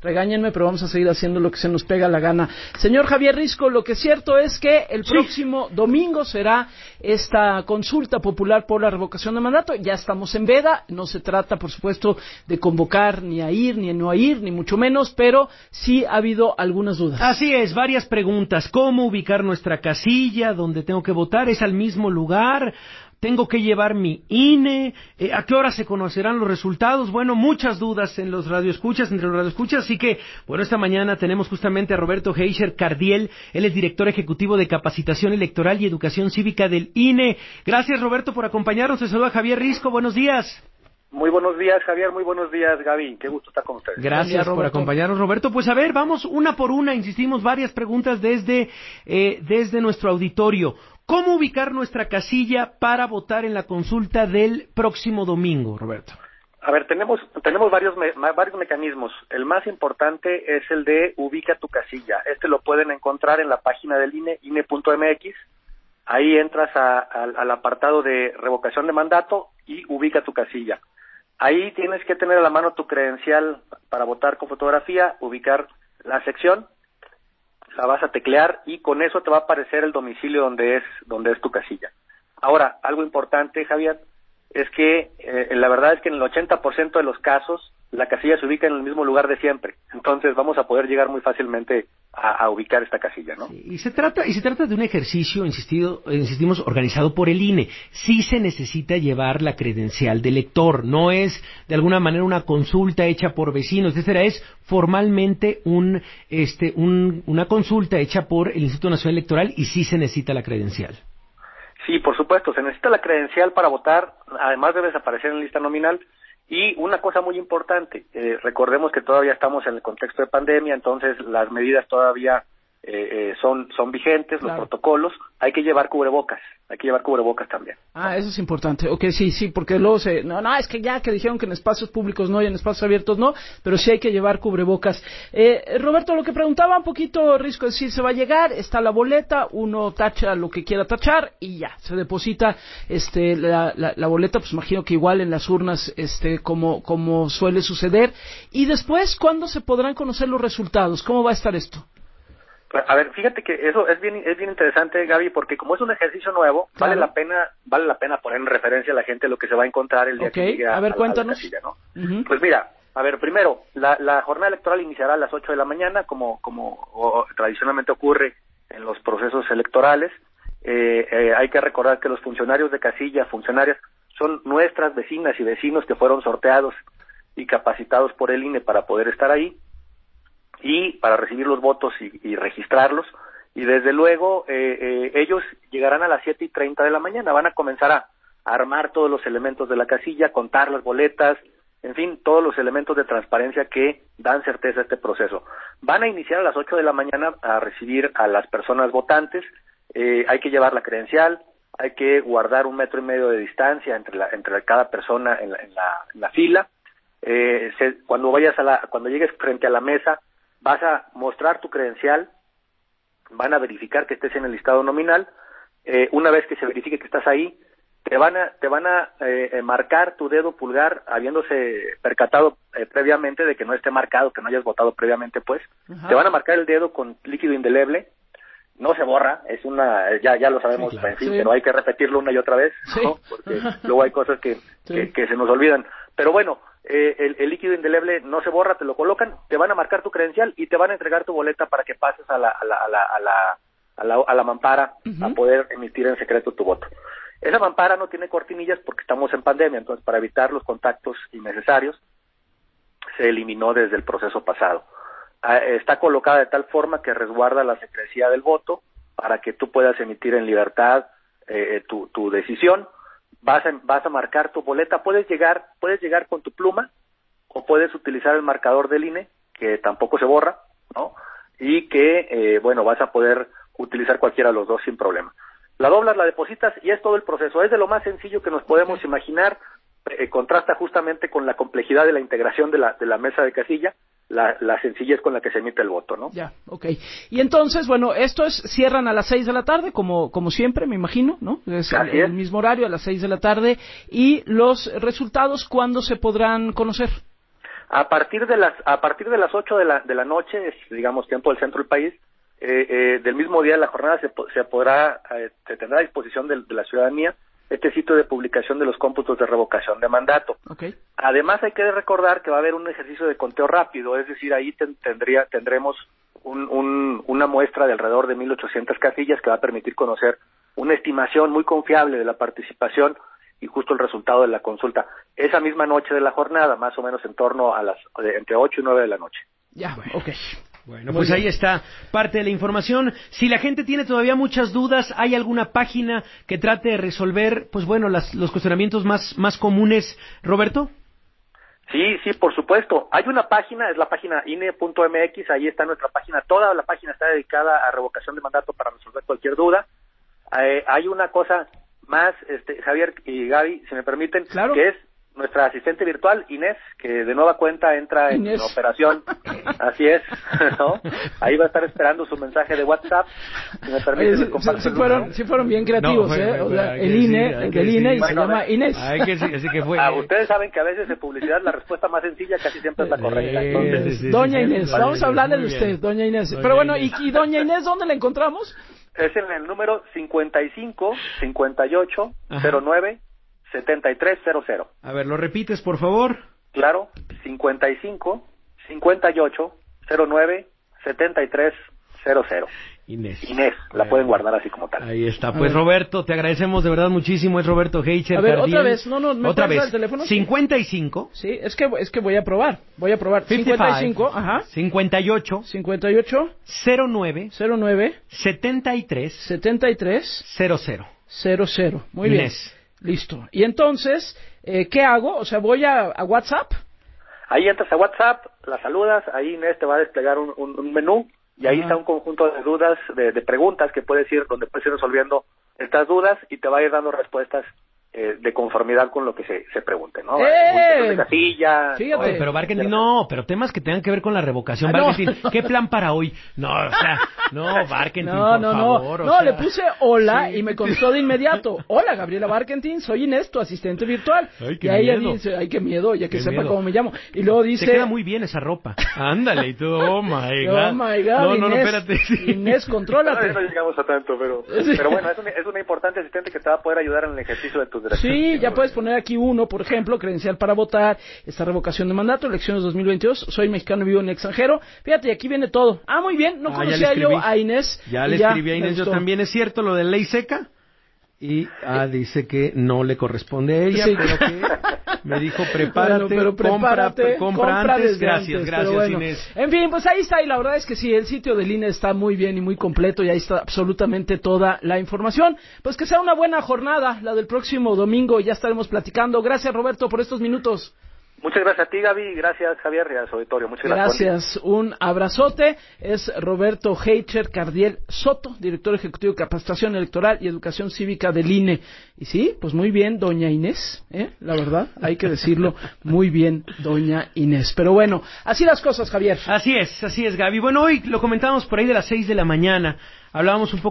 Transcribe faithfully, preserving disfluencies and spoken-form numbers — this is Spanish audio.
regáñenme, pero vamos a seguir haciendo lo que se nos pega la gana. Señor Javier Risco, lo que es cierto es que el sí. próximo domingo será esta consulta popular por la revocación de mandato. Ya estamos en veda, no se trata, por supuesto, de convocar ni a ir, ni a no a ir, ni mucho menos, pero sí ha habido algunas dudas. Así es, varias preguntas. ¿Cómo ubicar nuestra casilla donde tengo que votar? ¿Es al mismo lugar? ¿Tengo que llevar mi I N E? Eh, ¿A qué hora se conocerán los resultados? Bueno, muchas dudas en los radioescuchas, entre los radioescuchas, así que, bueno, esta mañana tenemos justamente a Roberto Heischer Cardiel, él es director ejecutivo de Capacitación Electoral y Educación Cívica del I N E. Gracias, Roberto, por acompañarnos. Te saluda Javier Risco, buenos días. Muy buenos días, Javier, muy buenos días, Gaby, qué gusto estar con ustedes. Gracias por acompañarnos, Roberto. Pues a ver, vamos una por una, insistimos, varias preguntas desde, eh, desde nuestro auditorio. ¿Cómo ubicar nuestra casilla para votar en la consulta del próximo domingo, Roberto? A ver, tenemos tenemos varios me, varios mecanismos. El más importante es el de ubica tu casilla. Este lo pueden encontrar en la página del I N E, I N E punto M X. Ahí entras a, a, al apartado de revocación de mandato y ubica tu casilla. Ahí tienes que tener a la mano tu credencial para votar con fotografía, ubicar la sección, la vas a teclear y con eso te va a aparecer el domicilio donde es donde es tu casilla. Ahora, algo importante, Javier, es que eh, la verdad es que en el ochenta por ciento de los casos la casilla se ubica en el mismo lugar de siempre. Entonces vamos a poder llegar muy fácilmente a, a ubicar esta casilla, ¿no? Sí, y se trata y se trata de un ejercicio, insistido, insistimos, organizado por el I N E. Sí se necesita llevar la credencial de elector, no es de alguna manera una consulta hecha por vecinos, etcétera, es formalmente un este un, una consulta hecha por el Instituto Nacional Electoral y sí se necesita la credencial. Sí, por supuesto, se necesita la credencial para votar, además debes aparecer en la lista nominal. Y una cosa muy importante, eh, recordemos que todavía estamos en el contexto de pandemia, entonces las medidas todavía eh, eh, son son vigentes, claro. Los protocolos, hay que llevar cubrebocas, hay que llevar cubrebocas también. Ah, eso es importante, ok, sí, sí, porque luego se, no, no, es que ya que dijeron que en espacios públicos no y en espacios abiertos no, pero sí hay que llevar cubrebocas. Eh, Roberto, lo que preguntaba un poquito, Risco, es decir, se va a llegar, está la boleta, uno tacha lo que quiera tachar y ya, se deposita este la, la, la boleta, pues imagino que igual en las urnas, este como, como suele suceder, y después, ¿cuándo se podrán conocer los resultados? ¿Cómo va a estar esto? A ver, fíjate que eso es bien es bien interesante, Gaby, porque como es un ejercicio nuevo, claro. vale la pena vale la pena poner en referencia a la gente lo que se va a encontrar el día okay. que llegue a, a, ver, a, cuéntanos. a la casilla, ¿no? Uh-huh. Pues mira, a ver, primero, la, la jornada electoral iniciará a las ocho de la mañana, como como o, tradicionalmente ocurre en los procesos electorales. Eh, eh, hay que recordar que los funcionarios de casilla, funcionarias, son nuestras vecinas y vecinos que fueron sorteados y capacitados por el I N E para poder estar ahí y para recibir los votos y, y registrarlos, y desde luego eh, eh, ellos llegarán a las siete y treinta de la mañana, van a comenzar a, a armar todos los elementos de la casilla, contar las boletas, en fin, todos los elementos de transparencia que dan certeza a este proceso. Van a iniciar a las ocho de la mañana a recibir a las personas votantes, eh, hay que llevar la credencial, hay que guardar un metro y medio de distancia entre la, entre cada persona en la, en la, en la fila, eh, se, cuando vayas a la, cuando llegues frente a la mesa, vas a mostrar tu credencial, van a verificar que estés en el listado nominal, eh, una vez que se verifique que estás ahí, te van a te van a eh, marcar tu dedo pulgar, habiéndose percatado eh, previamente de que no esté marcado, que no hayas votado previamente, pues, Ajá. te van a marcar el dedo con líquido indeleble, no se borra, es una, ya ya lo sabemos, sí, claro. en fin, sí. pero hay que repetirlo una y otra vez, sí. ¿no? Porque luego hay cosas que, sí. que, que se nos olvidan, pero bueno, Eh, el, el líquido indeleble no se borra, te lo colocan, te van a marcar tu credencial y te van a entregar tu boleta para que pases a la a la a la a la, a la, a la mampara uh-huh. a poder emitir en secreto tu voto. Esa mampara no tiene cortinillas porque estamos en pandemia, entonces para evitar los contactos innecesarios se eliminó desde el proceso pasado. Ah, está colocada de tal forma que resguarda la secrecía del voto para que tú puedas emitir en libertad eh, tu, tu decisión. Vas a, vas a marcar tu boleta, puedes llegar, puedes llegar con tu pluma o puedes utilizar el marcador del I N E, que tampoco se borra, ¿no? Y que, eh, bueno, vas a poder utilizar cualquiera de los dos sin problema. La doblas, la depositas y es todo el proceso. Es de lo más sencillo que nos podemos okay. imaginar, eh, contrasta justamente con la complejidad de la integración de la, de la mesa de casilla, la, la sencillez con la que se emite el voto, ¿no? Ya, okay. Y entonces, bueno, estos cierran a las seis de la tarde, como como siempre, me imagino, ¿no? Es el, el mismo horario, a las seis de la tarde. ¿Y los resultados cuándo se podrán conocer? A partir de las a partir de las ocho de la de la noche, es, digamos tiempo del centro del país, eh, eh, del mismo día de la jornada se, se podrá eh, se tendrá a disposición de, de la ciudadanía este sitio de publicación de los cómputos de revocación de mandato. Okay. Además hay que recordar que va a haber un ejercicio de conteo rápido, es decir, ahí ten, tendría tendremos un, un, una muestra de alrededor de mil ochocientas casillas que va a permitir conocer una estimación muy confiable de la participación y justo el resultado de la consulta. Esa misma noche de la jornada, más o menos en torno a las de, entre ocho y nueve de la noche. Ya, bueno. Ok. Bueno, pues ahí está parte de la información. Si la gente tiene todavía muchas dudas, ¿hay alguna página que trate de resolver, pues bueno, las, los cuestionamientos más, más comunes, Roberto? Sí, sí, por supuesto. Hay una página, es la página I N E punto M X, ahí está nuestra página. Toda la página está dedicada a revocación de mandato para resolver cualquier duda. Eh, hay una cosa más, este, Javier y Gaby, si me permiten, claro. que es nuestra asistente virtual, Inés, que de nueva cuenta entra en Inés. operación. Así es, ¿no? Ahí va a estar esperando su mensaje de WhatsApp. Si me permiten, Oye, les comparto sí, sí el fueron, número. sí fueron bien creativos, No, fue, ¿eh? fue, O fue, sea, hay que el decir, I N E, hay el que del I N E, y decir. se Bueno, llama Inés. Hay que decir, así que fue. Ah, ustedes saben que a veces en publicidad la respuesta más sencilla casi siempre es la correcta. Entonces, Sí, sí, sí, doña sí, Inés, sí, vamos sí, a hablarle de muy usted, bien. doña Inés. Doña Pero bueno, Inés. ¿y, ¿y doña Inés dónde la encontramos? es en el número cincuenta y cinco, cincuenta y ocho, cero nueve, setenta y tres cero cero. A ver, ¿lo repites, por favor? Claro, cincuenta y cinco, cincuenta y ocho, cero nueve, setenta y tres cero cero. Inés. Inés, la Bueno, pueden guardar así como tal. Ahí está. A Pues ver. Roberto, te agradecemos de verdad muchísimo. Es Roberto Heicher. A ver, Cardiel. otra vez. No, no, ¿me Otra puedes dar vez. el teléfono? cincuenta y cinco. Sí, es que, es que voy a probar. Voy a probar. cincuenta y cinco, ajá. cincuenta y ocho. cincuenta y ocho, cero nueve. cero nueve, setenta y tres. setenta y tres, cero cero. cero cero. Muy Inés. bien. Listo. Y entonces, eh, ¿qué hago? O sea, voy a, a WhatsApp. Ahí entras a WhatsApp, la saludas, ahí Inés te va a desplegar un, un, un menú y ahí Ajá. está un conjunto de dudas, de, de preguntas que puedes ir, donde puedes ir resolviendo estas dudas y te va a ir dando respuestas eh, de conformidad con lo que se, se pregunte, ¿no? ¡Eh! De casilla, Fíjate. Oye, pero Barkentin, no, pero temas que tengan que ver con la revocación. Ah, no. Barkentin, ¿qué plan para hoy? No, o sea, no, Barkentin, No, por no, favor. no. o No, sea, le puse hola sí. y me contestó de inmediato. Hola, Gabriela Barkentin, soy Inés, tu asistente virtual. Ay, qué y ahí ella miedo. dice, ay, qué miedo, ya que Qué sepa miedo. cómo me llamo. Y luego dice... Te queda muy bien esa ropa. Ándale, y tú, oh my God. Oh my God, No, no, no, Inés, espérate. sí. Inés, contrólate. No, no llegamos a tanto, pero, pero bueno, es una, es una importante asistente que te va a poder ayudar en el ejercicio de tus derechos. Sí, ya puedes poner aquí uno, por ejemplo, credencial para votar, esta revocación de mandato, elecciones dos mil veintidós, soy mexicano y vivo en el extranjero. Fíjate, aquí viene todo. Ah, muy bien, no Ah, conocía ya le yo escribí. a Inés. Ya y le escribí a me Inés, yo gustó. también. ¿Es cierto lo de ley seca? Y ah, dice que no le corresponde a ella, Sí. pero que me dijo prepárate, Bueno, pero prepárate, compra, compra antes. desde Gracias, antes, gracias, pero bueno. Inés. En fin, pues ahí está, y la verdad es que sí, el sitio del I N E está muy bien y muy completo, y ahí está absolutamente toda la información. Pues que sea una buena jornada, la del próximo domingo, y ya estaremos platicando. Gracias, Roberto, por estos minutos. Muchas gracias a ti, Gaby, gracias, Javier, y a su auditorio. Muchas gracias. Gracias, un abrazote. Es Roberto Heicher Cardiel Soto, director ejecutivo de Capacitación Electoral y Educación Cívica del I N E. Y sí, pues muy bien, doña Inés, ¿eh? La verdad, hay que decirlo, muy bien, doña Inés. Pero bueno, así las cosas, Javier. Así es, así es, Gaby. Bueno, hoy lo comentábamos por ahí de las seis de la mañana. Hablábamos un poco